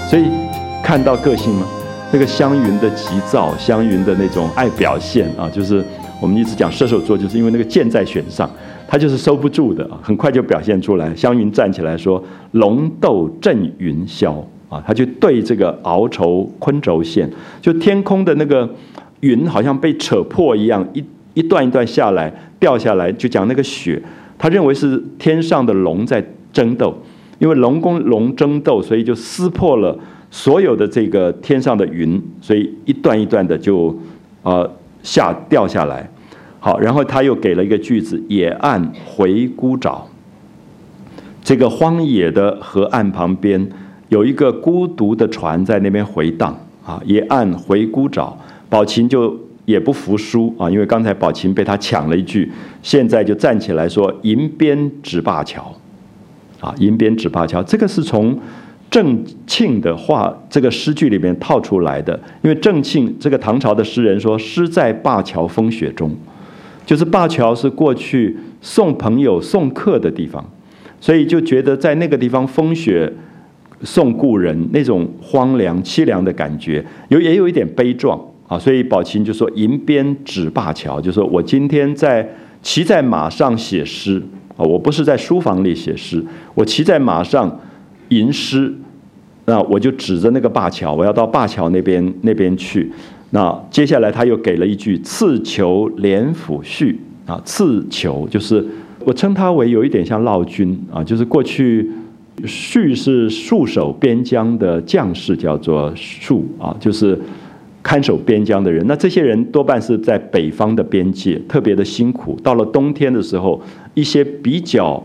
所以看到个性吗？那个湘云的急躁，湘云的那种爱表现啊，就是我们一直讲射手座，就是因为那个箭在弦上，他就是收不住的，很快就表现出来。湘云站起来说：“龙斗震云霄啊！”他就对这个鳌筹昆轴线，就天空的那个云好像被扯破一样，一段一段下来掉下来，就讲那个雪，他认为是天上的龙在争斗，因为龙跟龙争斗，所以就撕破了所有的这个天上的云，所以一段一段的就掉下来。好，然后他又给了一个句子：野岸回孤沼。这个荒野的河岸旁边有一个孤独的船在那边回荡啊，野岸回孤沼。宝琴就也不服输啊，因为刚才宝琴被他抢了一句，现在就站起来说：银鞭指灞桥啊，银鞭指灞桥。这个是从郑庆的这个诗句里面套出来的，因为郑庆这个唐朝的诗人说：诗在灞桥风雪中，就是灞桥是过去送朋友送客的地方，所以就觉得在那个地方风雪送故人，那种荒凉凄凉的感觉，也有一点悲壮啊。所以宝琴就说：银鞭指灞桥，就说我今天骑在马上写诗啊，我不是在书房里写诗，我骑在马上吟诗，那我就指着那个灞桥，我要到灞桥那边去。那接下来他又给了一句：刺裘连府序啊，刺裘就是我称它为有一点像烙军啊，就是过去序是戍守边疆的将士，叫做戍啊，就是看守边疆的人。那这些人多半是在北方的边界，特别的辛苦。到了冬天的时候，一些比较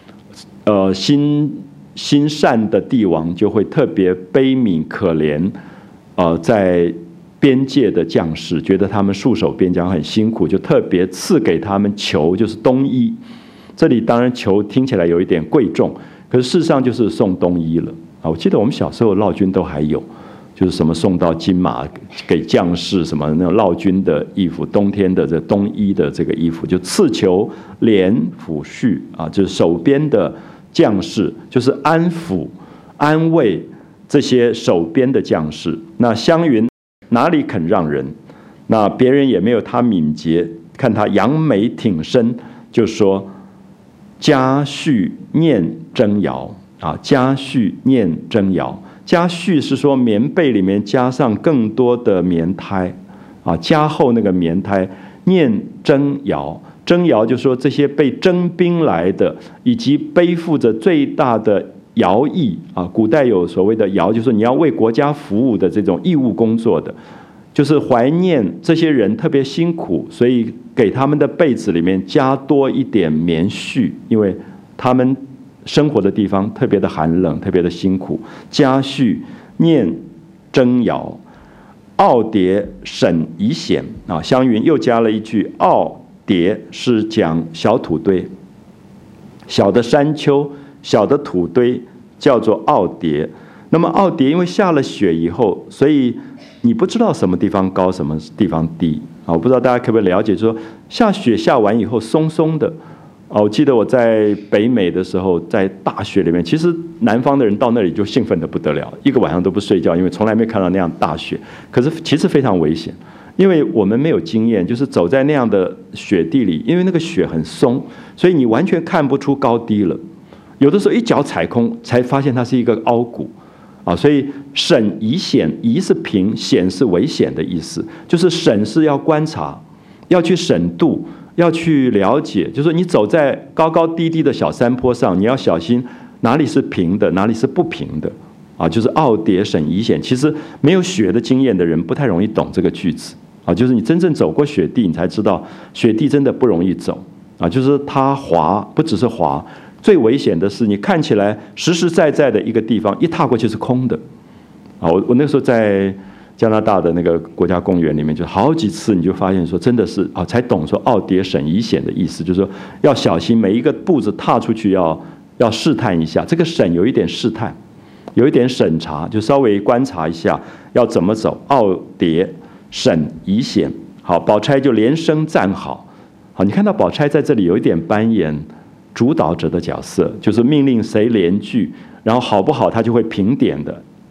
心善的帝王就会特别悲悯可怜在边界的将士，觉得他们戍守边疆很辛苦，就特别赐给他们裘，就是冬衣。这里当然裘听起来有一点贵重，可是事实上就是送冬衣了啊！我记得我们小时候烙军都还有，就是什么送到金马给将士什么那种烙军的衣服，冬天的这冬衣的这个衣服，就刺裘连府序啊，就是守边的将士，就是安抚安慰这些守边的将士。那湘云哪里肯让人？那别人也没有他敏捷，看他扬眉挺身，就说：家絮念征遥啊，家絮念征遥。家絮是说棉被里面加上更多的棉胎啊，加厚那个棉胎。念征遥，征遥就说这些被征兵来的，以及背负着最大的徭役啊，古代有所谓的徭，就是你要为国家服务的这种义务工作的，就是怀念这些人特别辛苦，所以给他们的被子里面加多一点棉絮，因为他们生活的地方特别的寒冷，特别的辛苦。家絮念征遥，傲蝶沈夷险啊，湘云又加了一句：傲蝶是讲小土堆，小的山丘、小的土堆叫做傲蝶。那么傲蝶因为下了雪以后，所以你不知道什么地方高，什么地方低啊。我不知道大家可不可以了解，就是说下雪下完以后松松的啊。我记得我在北美的时候，在大雪里面，其实南方的人到那里就兴奋得不得了，一个晚上都不睡觉，因为从来没看到那样大雪。可是其实非常危险，因为我们没有经验，就是走在那样的雪地里，因为那个雪很松，所以你完全看不出高低了。有的时候一脚踩空，才发现它是一个凹谷啊。所以审夷险，夷是平，险是危险的意思，就是审是要观察，要去审度，要去了解，就是说你走在高高低低的小山坡上，你要小心哪里是平的，哪里是不平的啊。就是傲蝶审夷险，其实没有雪的经验的人不太容易懂这个句子啊。就是你真正走过雪地，你才知道雪地真的不容易走啊。就是它滑，不只是滑，最危险的是你看起来实实在在的一个地方，一踏过去是空的啊。我那时候在加拿大的那个国家公园里面，就好几次你就发现说，真的是啊，才懂说傲蝶审夷险的意思，就是说要小心每一个步子踏出去要试探一下。这个审有一点试探，有一点审查，就稍微观察一下要怎么走。傲蝶审夷险，好，宝钗就连声赞好。好，你看到宝钗在这里有一点扮演主导者的角色，就是命令谁连句，然后好不好他就会评点的。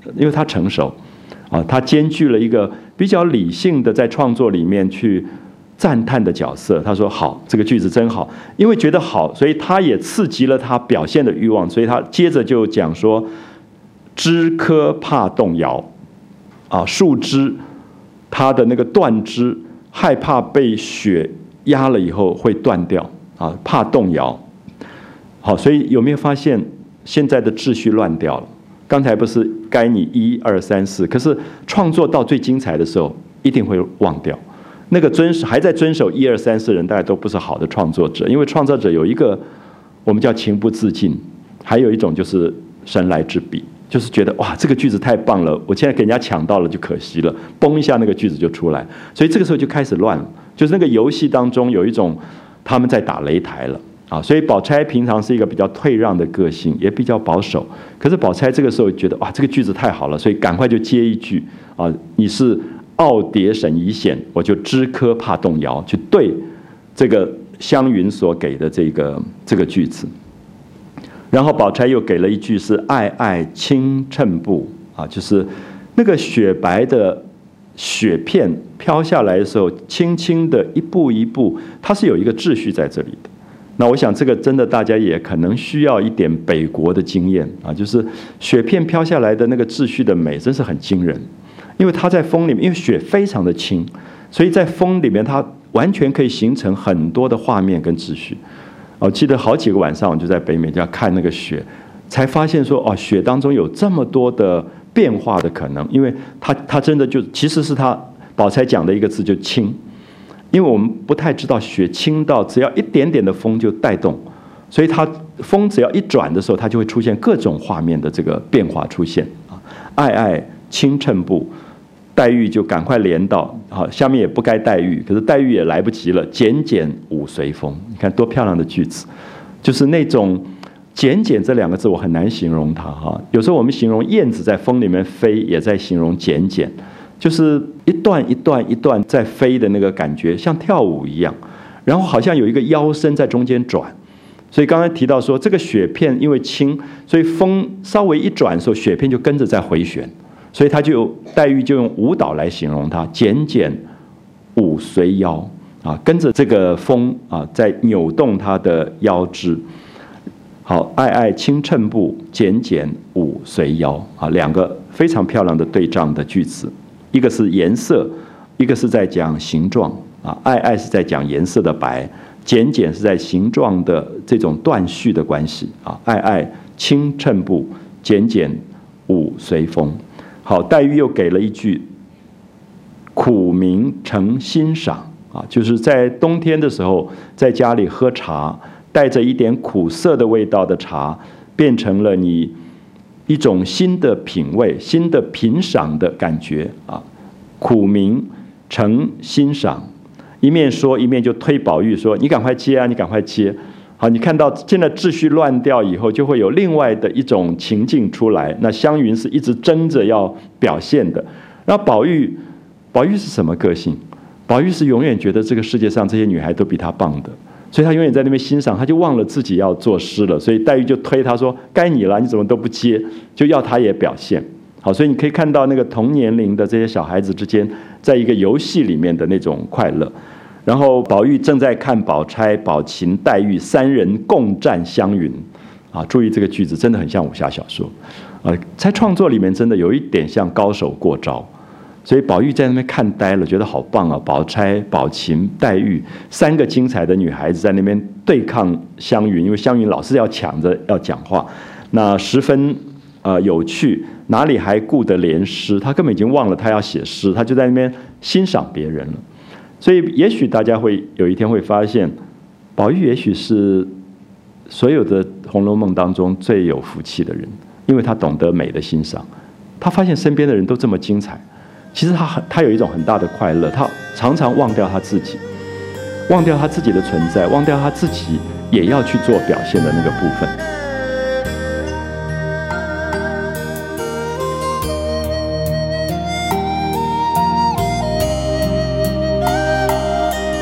因为他成熟，他兼具了一个比较理性的在创作里面去赞叹的角色。他说好，这个句子真好，因为觉得好，所以他也刺激了他表现的欲望，所以他接着就讲说，枝柯怕动摇，树枝它的那个断枝害怕被雪压了以后会断掉，怕动摇。好，所以有没有发现现在的秩序乱掉了？刚才不是该你1、2、3、4，可是创作到最精彩的时候一定会忘掉。那个还在遵守1、2、3、4人，大家都不是好的创作者，因为创作者有一个我们叫情不自禁，还有一种就是神来之笔，就是觉得哇这个句子太棒了，我现在给人家抢到了就可惜了，嘣一下那个句子就出来，所以这个时候就开始乱了，就是那个游戏当中有一种他们在打擂台了。所以宝钗平常是一个比较退让的个性，也比较保守。可是宝钗这个时候觉得哇，这个句子太好了，所以赶快就接一句你是傲蝶沈遗险，我就枝柯怕动摇，去对这个湘云所给的这个句子。然后宝钗又给了一句是爱爱轻乘步，就是那个雪白的雪片飘下来的时候，轻轻的一步一步，它是有一个秩序在这里的。那我想这个真的大家也可能需要一点北国的经验就是雪片飘下来的那个秩序的美真是很惊人，因为它在风里面，因为雪非常的轻，所以在风里面它完全可以形成很多的画面跟秩序。我记得好几个晚上我就在北美家看那个雪，才发现说雪当中有这么多的变化的可能，因为它真的就其实是它宝钗讲的一个字就轻。因为我们不太知道雪轻到只要一点点的风就带动，所以它风只要一转的时候，它就会出现各种画面的这个变化出现爱爱轻乘步，黛玉就赶快连到下面也不该黛玉，可是黛玉也来不及了，简简舞随风。你看多漂亮的句子，就是那种简简这两个字我很难形容它有时候我们形容燕子在风里面飞，也在形容简简。就是一段一段一段在飞的那个感觉，像跳舞一样，然后好像有一个腰身在中间转。所以刚才提到说，这个雪片因为轻，所以风稍微一转的时候，雪片就跟着在回旋，所以黛玉就用舞蹈来形容它，简简舞随腰跟着这个风在扭动它的腰肢。好，爱爱轻乘步，简简舞随腰两个非常漂亮的对仗的句子。一个是颜色，一个是在讲形状爱爱是在讲颜色的白，简简是在形状的这种断续的关系爱爱轻乘步，简简舞随风。好，黛玉又给了一句苦茗成欣赏就是在冬天的时候，在家里喝茶，带着一点苦涩的味道的茶，变成了你一种新的品味、新的品赏的感觉苦茗成欣赏，一面说一面就推宝玉说：“你赶快接你赶快接。”好，你看到现在秩序乱掉以后，就会有另外的一种情境出来。那湘云是一直争着要表现的，那宝玉是什么个性？宝玉是永远觉得这个世界上这些女孩都比她棒的。所以他永远在那边欣赏，他就忘了自己要作诗了。所以黛玉就推他说：“该你了，你怎么都不接？”就要他也表现。好，所以你可以看到那个同年龄的这些小孩子之间，在一个游戏里面的那种快乐。然后宝玉正在看宝钗、宝琴、黛玉三人共战湘云注意这个句子真的很像武侠小说在创作里面真的有一点像高手过招。所以宝玉在那边看呆了，觉得好棒宝钗、宝琴、黛玉三个精彩的女孩子在那边对抗湘云，因为湘云老是要抢着要讲话，那十分有趣，哪里还顾得怜诗？他根本已经忘了他要写诗，他就在那边欣赏别人了。所以也许大家会有一天会发现，宝玉也许是所有的《红楼梦》当中最有福气的人，因为他懂得美的欣赏，他发现身边的人都这么精彩。其实他有一种很大的快乐，他常常忘掉他自己，忘掉他自己的存在，忘掉他自己也要去做表现的那个部分。